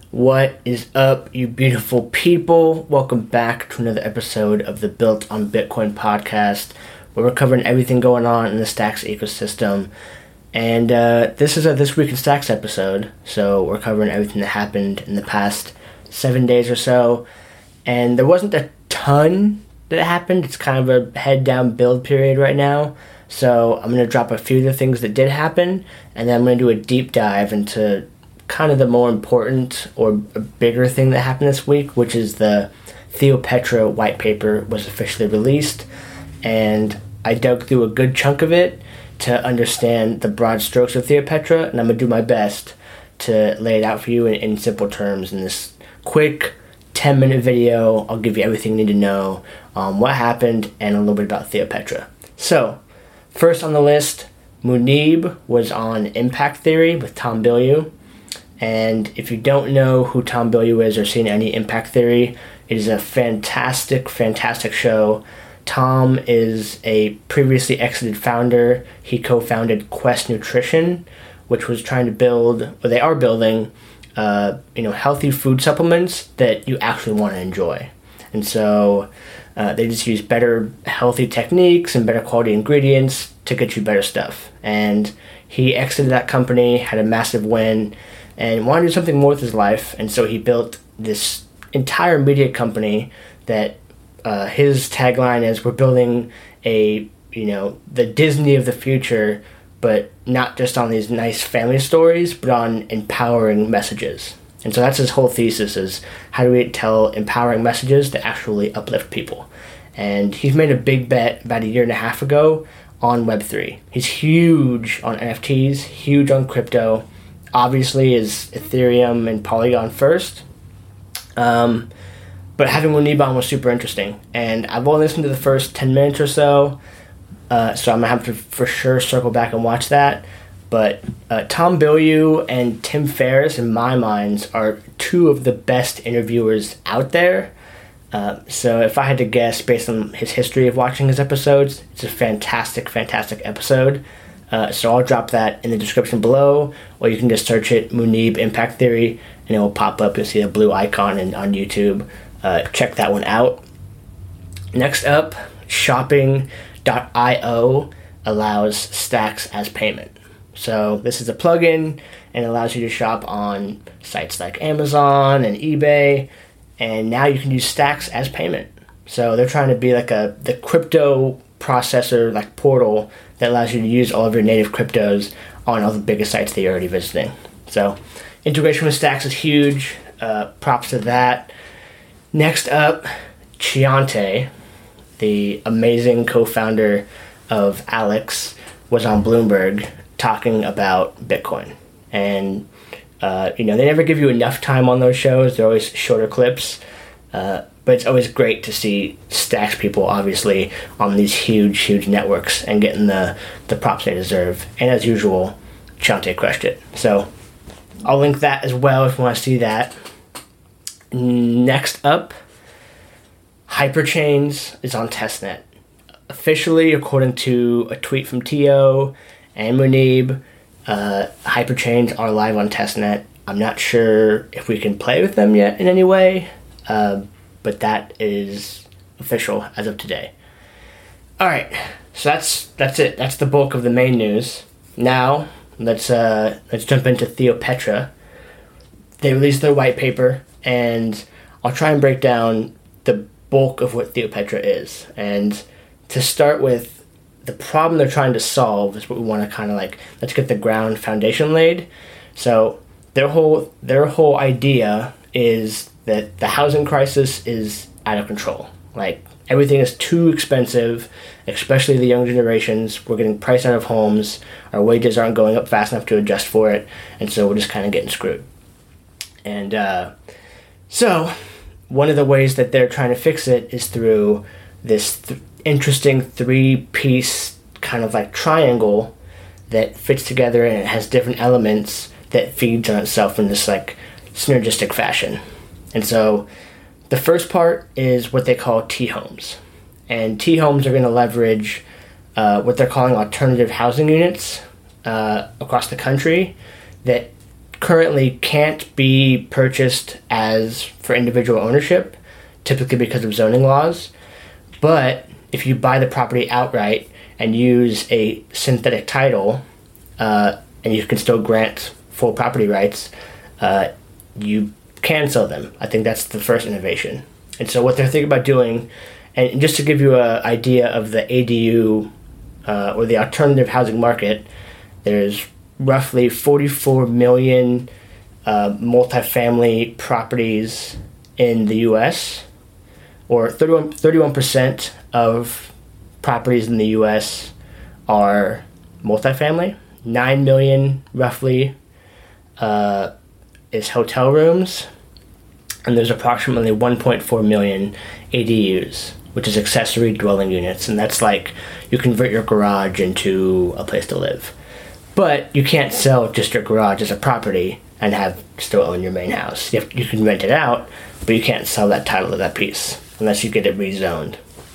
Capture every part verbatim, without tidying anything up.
What is up, you beautiful people? Welcome back to another episode of the Built on Bitcoin podcast, where we're covering everything going on in the Stacks ecosystem. And uh, this is a This Week in Stacks episode, so we're covering everything that happened in the past seven days or so. And there wasn't a ton that happened. It's kind of a head-down build period right now. So I'm going to drop a few of the things that did happen, and then I'm going to do a deep dive into kind of the more important or bigger thing that happened this week, which is the Theo Petra white paper was officially released. And I dug through a good chunk of it to understand the broad strokes of Theo Petra, and I'm going to do my best to lay it out for you in, in simple terms in this quick ten minute video. I'll give you everything you need to know, um, what happened, and a little bit about Theo Petra. So, first on the list, Muneeb was on Impact Theory with Tom Bilyeu. And if you don't know who Tom Bilyeu is or seen any Impact Theory, it is a fantastic, fantastic show. Tom is a previously exited founder. He co-founded Quest Nutrition, which was trying to build, or they are building, uh, you know, healthy food supplements that you actually want to enjoy. And so uh, they just use better, healthy techniques and better quality ingredients to get you better stuff. And he exited that company, had a massive win, and wanted to do something more with his life. And so he built this entire media company that uh, his tagline is, we're building a, you know, the Disney of the future, but not just on these nice family stories, but on empowering messages. And so that's his whole thesis, is how do we tell empowering messages that actually uplift people? And he's made a big bet about a year and a half ago on Web three. He's huge on N F Ts, huge on crypto. Obviously is Ethereum and Polygon first. Um, but having Muneeb on was super interesting. And I've only listened to the first ten minutes or so, uh, so I'm going to have to for sure circle back and watch that. But uh, Tom Bilyeu and Tim Ferriss, in my mind, are two of the best interviewers out there. Uh, so if I had to guess based on his history of watching his episodes, it's a fantastic, fantastic episode. Uh, so I'll drop that in the description below, or you can just search it, Muneeb Impact Theory, and it will pop up. You'll see a blue icon in, on YouTube. Uh, check that one out. Next up, shopping dot io allows Stacks as payment. So this is a plugin and allows you to shop on sites like Amazon and eBay, and now you can use Stacks as payment. So they're trying to be like a the crypto processor, like portal, that allows you to use all of your native cryptos on all the biggest sites that you're already visiting. So integration with Stacks is huge. Uh, props to that. Next up, Chiante, the amazing co-founder of Alex, was on Bloomberg talking about Bitcoin. And, uh, you know, they never give you enough time on those shows. They're always shorter clips. Uh, but it's always great to see Stacks people, obviously, on these huge, huge networks and getting the, the props they deserve. And as usual, Chiante crushed it. So I'll link that as well if you want to see that. Next up, Hyperchains is on testnet. Officially, according to a tweet from Tio and Muneeb, uh, Hyperchains are live on testnet. I'm not sure if we can play with them yet in any way, uh, but that is official as of today. All right, so that's that's it. That's the bulk of the main news. Now let's uh, let's jump into Theo Petra. They released their white paper, and I'll try and break down the bulk of what Theo Petra is. And to start with, the problem they're trying to solve is what we want to kind of like, let's get the ground foundation laid. So their whole their whole idea is that the housing crisis is out of control. Like, everything is too expensive, especially the young generations. We're getting priced out of homes. Our wages aren't going up fast enough to adjust for it. And so we're just kind of getting screwed. And uh, so one of the ways that they're trying to fix it is through this th- interesting three-piece kind of like triangle that fits together, and it has different elements that feeds on itself in this like synergistic fashion. And so the first part is what they call T-homes. And T-homes are going to leverage uh, what they're calling alternative housing units uh, across the country that currently can't be purchased as for individual ownership, typically because of zoning laws. But if you buy the property outright and use a synthetic title, uh, and you can still grant full property rights, uh, you can sell them. I think that's the first innovation. And so what they're thinking about doing, and just to give you an idea of the A D U uh, or the alternative housing market, there's roughly forty-four million uh, multifamily properties in the U S, or thirty-one, thirty-one percent of properties in the U S are multifamily. nine million roughly uh, is hotel rooms, and there's approximately one point four million A D Us, which is accessory dwelling units, and that's like you convert your garage into a place to live. But you can't sell just your garage as a property and have still own your main house. You, have, you can rent it out, but you can't sell that title of that piece unless you get it rezoned.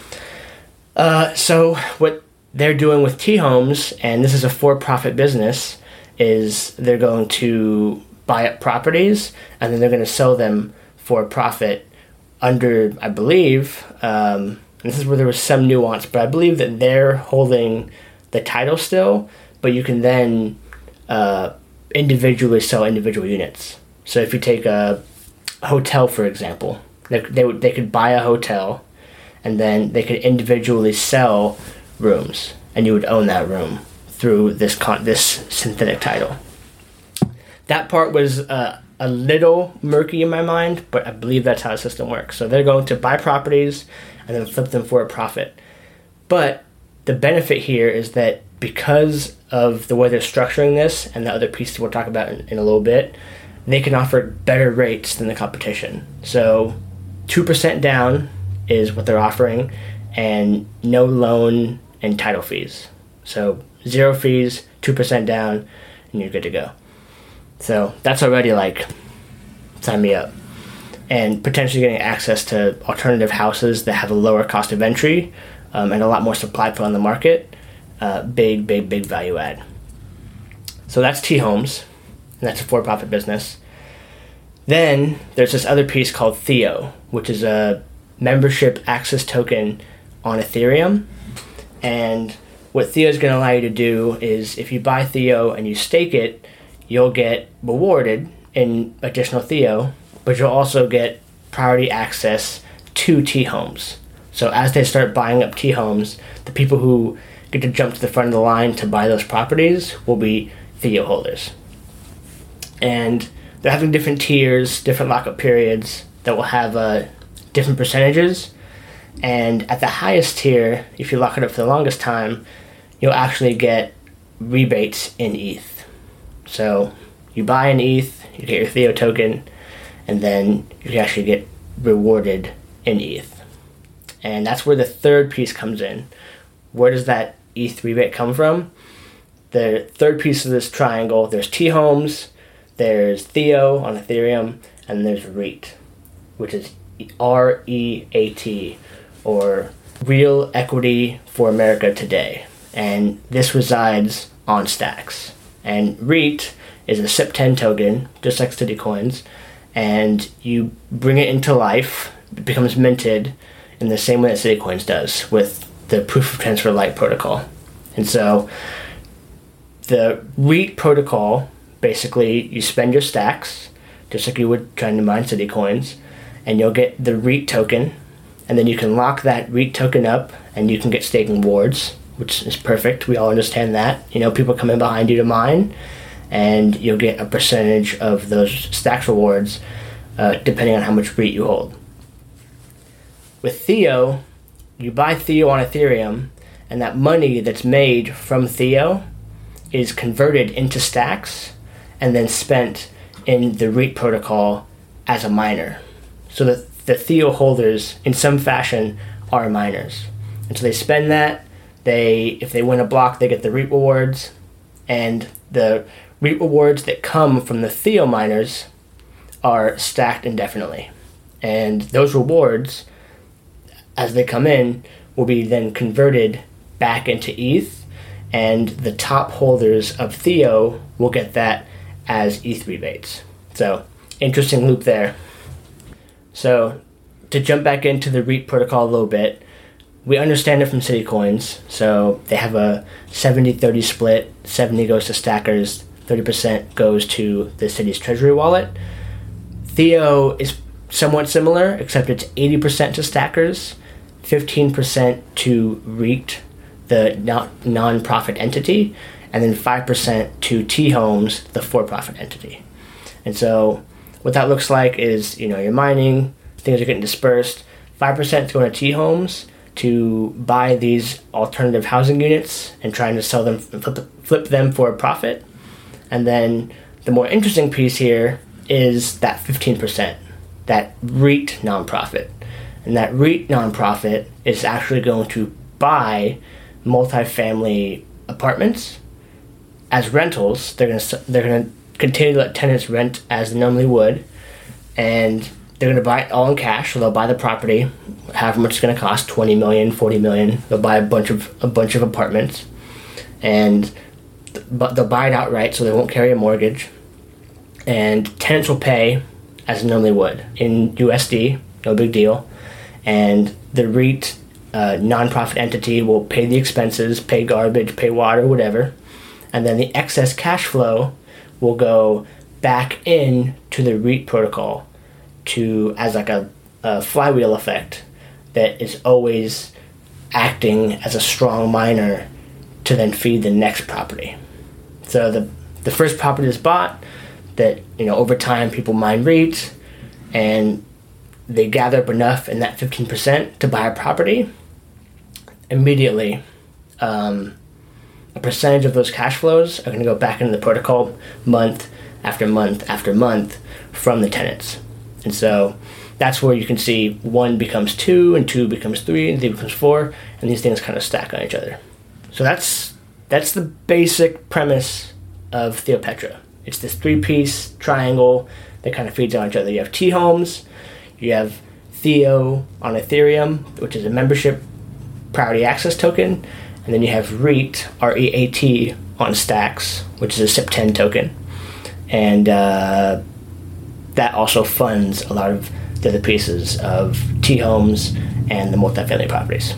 Uh, so what they're doing with T-Homes, and this is a for-profit business, is they're going to buy up properties and then they're going to sell them for a profit under, I believe, um, and this is where there was some nuance, but I believe that they're holding the title still, but you can then uh, individually sell individual units. So if you take a hotel, for example, they they, would, they could buy a hotel, and then they could individually sell rooms, and you would own that room through this con- this synthetic title. That part was uh, a little murky in my mind, but I believe that's how the system works. So they're going to buy properties and then flip them for a profit. But the benefit here is that because of the way they're structuring this and the other pieces we'll talk about in, in a little bit, they can offer better rates than the competition. So two percent down is what they're offering, and no loan and title fees. So zero fees, two percent down, and you're good to go. So that's already like, sign me up. And potentially getting access to alternative houses that have a lower cost of entry um, and a lot more supply put on the market. Uh, big, big, big value add. So that's T-Homes, and that's a for-profit business. Then there's this other piece called Theo, which is a membership access token on Ethereum. And what Theo is going to allow you to do is if you buy Theo and you stake it, you'll get rewarded in additional Theo, but you'll also get priority access to T-Homes. So as they start buying up T-Homes, the people who get to jump to the front of the line to buy those properties will be Theo holders. And they're having different tiers, different lockup periods that will have uh, different percentages. And at the highest tier, if you lock it up for the longest time, you'll actually get rebates in E T H. So you buy an E T H, you get your Theo token, and then you can actually get rewarded in E T H. And that's where the third piece comes in. Where does that E T H rebate come from? The third piece of this triangle, there's T-Homes, there's Theo on Ethereum, and there's REAT, which is R E A T, or Real Equity for America Today. And this resides on Stacks. And REAT is a S I P ten token, just like City Coins, and you bring it into life, it becomes minted in the same way that City Coins does, with the Proof of Transfer Lite protocol. And so the REAT protocol, basically you spend your stacks, just like you would trying to mine City Coins, and you'll get the REAT token, and then you can lock that REAT token up, and you can get staking rewards, which is perfect. We all understand that. You know, people come in behind you to mine, and you'll get a percentage of those stacks rewards, uh, depending on how much REAT you hold. With Theo, you buy Theo on Ethereum, and that money that's made from Theo is converted into stacks and then spent in the REAT protocol as a miner. So the, the Theo holders, in some fashion, are miners. And so they spend that. They, if they win a block, they get the REAT rewards, and the REAT rewards that come from the Theo miners are stacked indefinitely. And those rewards, as they come in, will be then converted back into E T H, and the top holders of Theo will get that as E T H rebates. So, interesting loop there. So, to jump back into the REIT protocol a little bit, we understand it from Citicoins. So, they have a seventy thirty split. seventy goes to stackers, thirty percent goes to the city's treasury wallet. Theo is somewhat similar, except it's eighty percent to stackers, fifteen percent to REIT, the non-profit entity, and then five percent to T-Homes, the for-profit entity. And so what that looks like is, you know, you're mining, things are getting dispersed, five percent is going to T-Homes to buy these alternative housing units and trying to sell them and flip, flip them for a profit. And then the more interesting piece here is that fifteen percent, that REIT nonprofit. And that REIT nonprofit is actually going to buy multifamily apartments as rentals. They're going to they're going to continue to let tenants rent as they normally would, and they're going to buy it all in cash. So they'll buy the property, however much it's going to cost, twenty million, forty million. They'll buy a bunch of a bunch of apartments, and but they'll buy it outright, so they won't carry a mortgage. And tenants will pay as they normally would in U S D, no big deal. And the REIT uh, nonprofit entity will pay the expenses, pay garbage, pay water, whatever. And then the excess cash flow will go back in to the REIT protocol to as like a, a flywheel effect that is always acting as a strong miner to then feed the next property. So the the first property is bought, that, you know, over time people mine REITs and they gather up enough in that fifteen percent to buy a property. Immediately, um, a percentage of those cash flows are going to go back into the protocol month after month after month from the tenants. And so that's where you can see one becomes two, and two becomes three, and three becomes four, and these things kind of stack on each other. So that's that's the basic premise of Theopetra. It's this three-piece triangle that kind of feeds on each other. You have T-Homes, you have Theo on Ethereum, which is a membership priority access token, and then you have REAT, R E A T, on Stacks, which is a S I P ten token. And uh, that also funds a lot of the other pieces of T-Homes and the multifamily properties.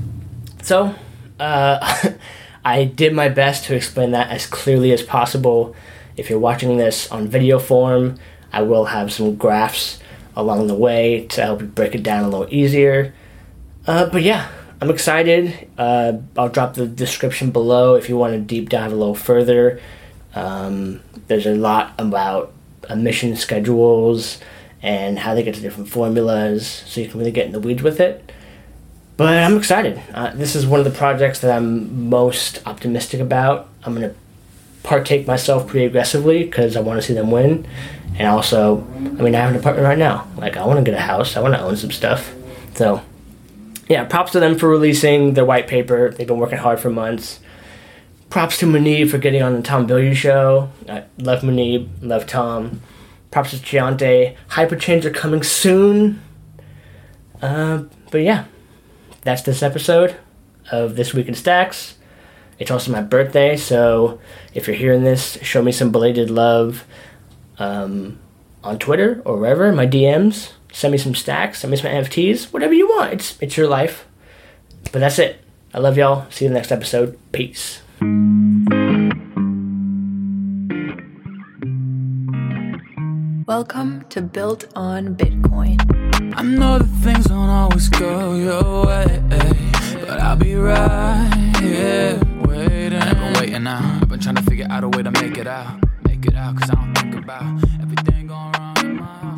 So, uh, I did my best to explain that as clearly as possible. If you're watching this on video form, I will have some graphs along the way to help you break it down a little easier. Uh, but yeah, I'm excited. Uh, I'll drop the description below if you want to deep dive a little further. Um, there's a lot about emission schedules and how they get to different formulas, so you can really get in the weeds with it. But I'm excited. Uh, this is one of the projects that I'm most optimistic about. I'm going to partake myself pretty aggressively because I want to see them win. And also, I mean, I have an apartment right now. Like, I want to get a house. I want to own some stuff. So, yeah, props to them for releasing their white paper. They've been working hard for months. Props to Muneeb for getting on the Tom Billiard show. I love Muneeb. Love Tom. Props to Chiante. Hyperchains are coming soon. Uh, but yeah. That's this episode of This Week in Stacks. It's also my birthday, so if you're hearing this, show me some belated love um, on Twitter or wherever, my D Ms. Send me some stacks, send me some N F Ts, whatever you want. It's it's your life. But that's it. I love y'all. See you in the next episode. Peace. Welcome to Built on Bitcoin. I know that things don't always go your way, but I'll be right here waiting. I've been waiting now. I've been trying to figure out a way to make it out. Make it out, cause I don't think about everything going wrong in my heart.